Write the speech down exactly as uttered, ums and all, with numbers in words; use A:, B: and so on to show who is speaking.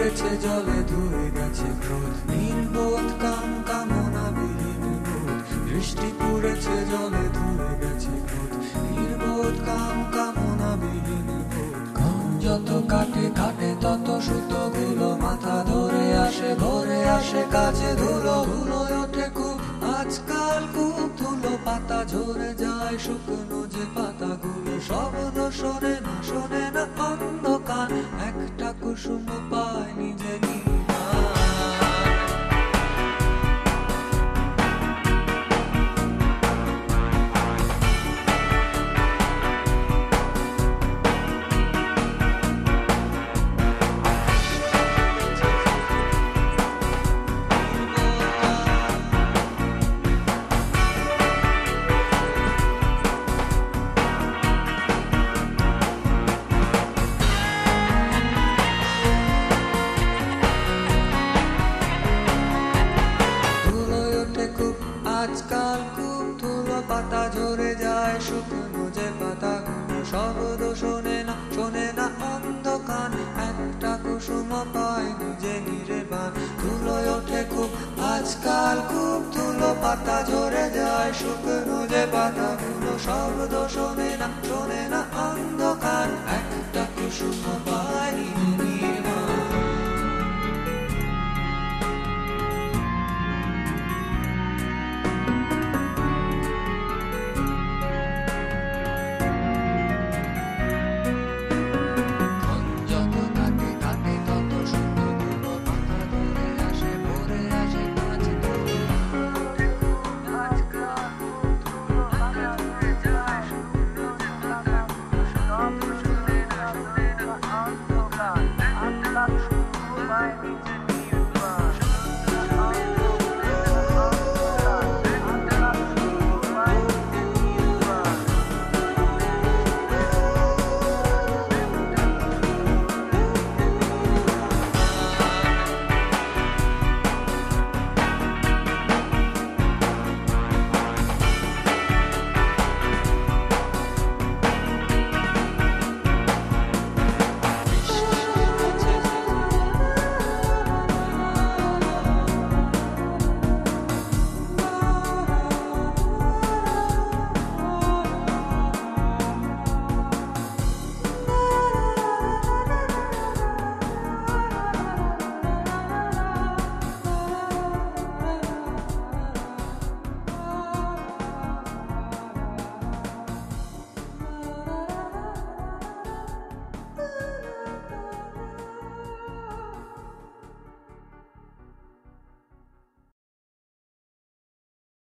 A: পড়েছে জলে ধুয়ে গেছে ক্রোধ, নির্বোধ কাম কামনা বিহীন বোধ। দৃষ্টি পড়েছে জলে ধুয়ে গেছে ক্রোধ, নির্বোধ কাম কামনা বিহীন বোধ। ক্ষণ যত কাটে কাটে তত সুতোগুলো মাথা ধরে আসে, ভরে আসে কাছে ধুলো। ধুলোয় ওঠে খুব আজকাল, খুব ধুলো, পাতা ঝরে যায় শুকনো যে পাতাগুলো। শব্দ শোনে না, শোনে না অন্ধকার, একটা কুসুম পায় নিজে আজকাল খুব ধুলো, পাতা ঝরে যায় শুকনো যে পাতাগুলো। শব্দ শোনে না, শোনে না অন্ধকার, একটা কুসুম পায় নিজে নির্বাণ। ধুলোয় ওঠে খুব আজকাল, খুব ধুলো, পাতা ঝরে যায় শুকনো যে পাতাগুলো। শব্দ শোনে না, শোনে না অন্ধকার, একটা কুসুম